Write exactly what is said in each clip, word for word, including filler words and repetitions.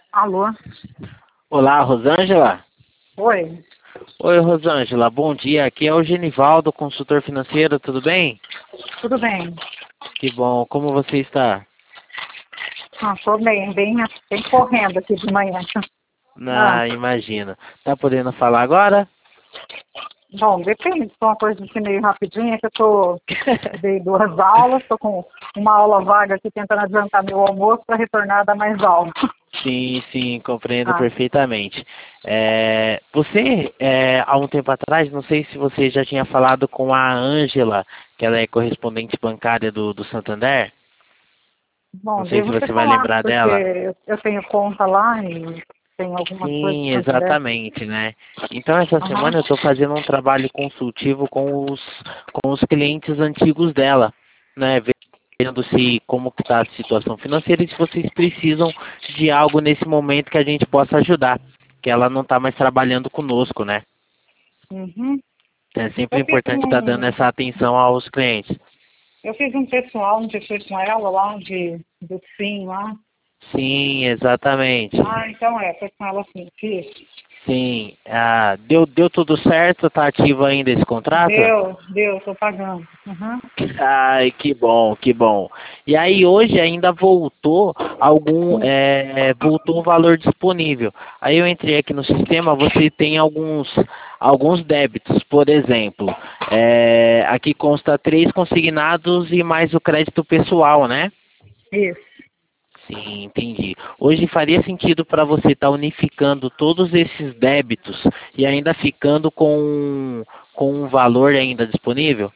Alô? Olá, Rosângela? Oi. Oi, Rosângela, bom dia. Aqui é o Genivaldo, consultor financeiro, tudo bem? Tudo bem? Que bom, como você está? Ah, tô bem, bem, bem correndo aqui de manhã. Ah, Ah, imagino. Tá podendo falar agora? bom, depende, se for uma coisa assim meio rapidinha, que eu tô, dei duas aulas, tô com uma aula vaga aqui tentando adiantar meu almoço para retornar a dar mais aula. Sim, sim, compreendo Ah, perfeitamente. É, você, é, há um tempo atrás, não sei se você já tinha falado com a Ângela, que ela é correspondente bancária do, do Santander. Não bom, sei se devo ter você vai falado, lembrar porque dela. eu, eu tenho conta lá e tenho algumas coisas Sim, para Santander. exatamente, né? Então essa Aham. semana eu estou fazendo um trabalho consultivo com os, com os clientes antigos dela, né? Vendo se como que está a situação financeira e se vocês precisam de algo nesse momento que a gente possa ajudar, que ela não está mais trabalhando conosco, né? Uhum. É sempre Eu fiz importante estar dando um, essa atenção aos clientes. eu fiz um pessoal, não sei se foi com ela lá, de, do Sim lá. Sim, exatamente. Ah, então é, foi com ela assim, fiz. Sim. Ah, deu, deu tudo certo? Está ativo ainda esse contrato? Deu, deu, tô pagando. Uhum. Ai, que bom, que bom. E aí hoje ainda voltou algum, é, voltou o valor disponível. Aí eu entrei aqui no sistema, você tem alguns, alguns débitos, por exemplo, é, aqui consta três consignados e mais o crédito pessoal, né? Isso. Sim, entendi. Hoje faria sentido para você estar unificando todos esses débitos e ainda ficando com, com um valor ainda disponível?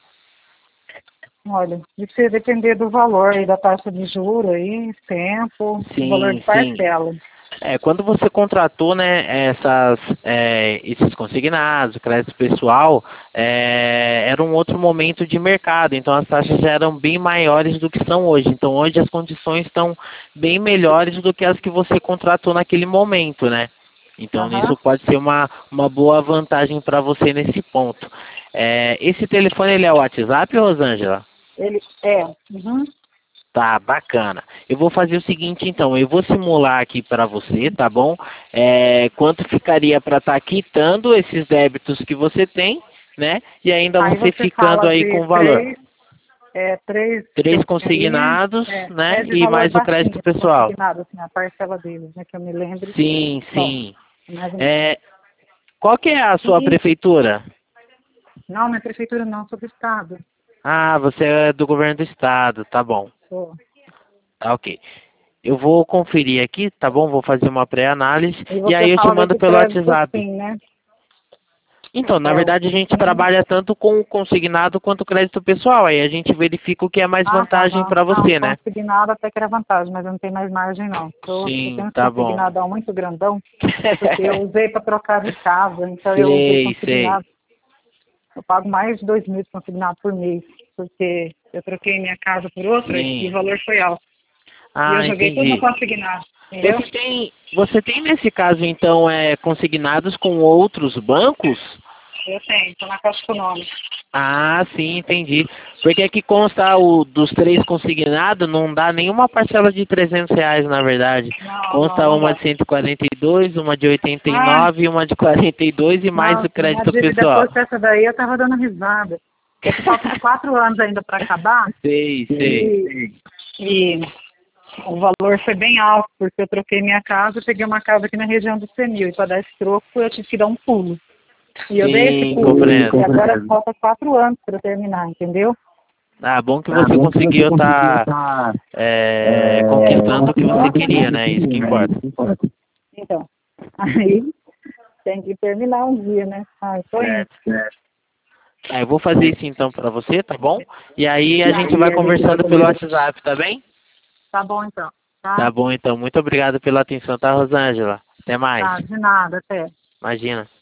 Olha, isso ia depender do valor aí, da taxa de juros aí, tempo, o valor Sim, de sim. parcela. É, quando você contratou, né, essas, é, esses consignados, crédito pessoal, é, era um outro momento de mercado, então as taxas já eram bem maiores do que são hoje. Então hoje as condições estão bem melhores do que as que você contratou naquele momento, né? Então Aham. isso pode ser uma, uma boa vantagem para você nesse ponto. É, esse telefone ele é o WhatsApp, Rosângela? Ele é. Uhum. Tá, bacana. Eu vou fazer o seguinte, então, eu vou simular aqui para você, tá bom? É, quanto ficaria para estar quitando esses débitos que você tem, né? E ainda Aí você você ficando fala aí de com o valor. três, é, três que Três eu tinha aí, consignados, é, né? é de E valor mais o crédito baixinho, pessoal. consignado, assim, a parcela deles, né, que eu me lembre. Sim, Bom, sim. mais ou menos. É, qual que é a sua E, prefeitura? não, minha prefeitura não, sou do estado. Ah, você é do governo do estado, tá bom. Sou. Tá, ok. Eu vou conferir aqui, tá bom? Vou fazer uma pré-análise E e você aí eu te fala mando desse pelo crédito WhatsApp. sim, né? Então, na É o verdade, a gente sim. trabalha tanto com o consignado quanto o crédito pessoal. Aí a gente verifica o que é mais Ah, tá, vantagem não. para Ah, o você, né? consignado até que era vantagem, mas eu não tenho mais margem, não. Eu, eu Sim, tenho uns tá bom. consignadão muito grandão, porque eu usei para trocar de casa, então eu usei Sei, sei. consignado. Eu pago mais de dois mil de consignado por mês, porque eu troquei minha casa por outra e o Sim. valor foi alto. E eu Ah, joguei tudo no entendi. consignado, entendeu? Você tem, você tem nesse caso, então, é, consignados com outros bancos? Eu tenho, estou na Caixa Econômica. Ah, sim, entendi. Porque aqui consta o dos três consignados, não dá nenhuma parcela de trezentos reais, na verdade. Não, não, Consta não uma dá. de cento e quarenta e dois, uma de oitenta e Ah, nove e uma de quarenta e dois e mais não, o se minha crédito dívida pessoal. fosse essa daí, eu tava dando risada. É que faltam uns quatro anos ainda para acabar Sei, sei. e, e o valor foi bem alto, porque eu troquei minha casa, eu peguei uma casa aqui na região do Senil, e para dar esse troco eu tive que dar um pulo. E eu dei esse Sim, pulo. compreendo. E agora falta quatro anos para eu terminar, entendeu? Ah, bom que Ah, você bom que você conseguiu conseguiu estar estar conquistando o que você continuando, né? queria, né? Isso que importa. Então, aí tem que terminar um dia, né? Ah, eu tô indo. Certo. Ah, eu vou fazer isso então pra você, tá bom? E aí E a gente aí vai a gente vai conversando pelo conversar. WhatsApp, tá bem? Tá bom então. Tá? Tá bom então. Muito obrigado pela atenção, tá, Rosângela? Até mais. Tá, de nada, até. Imagina.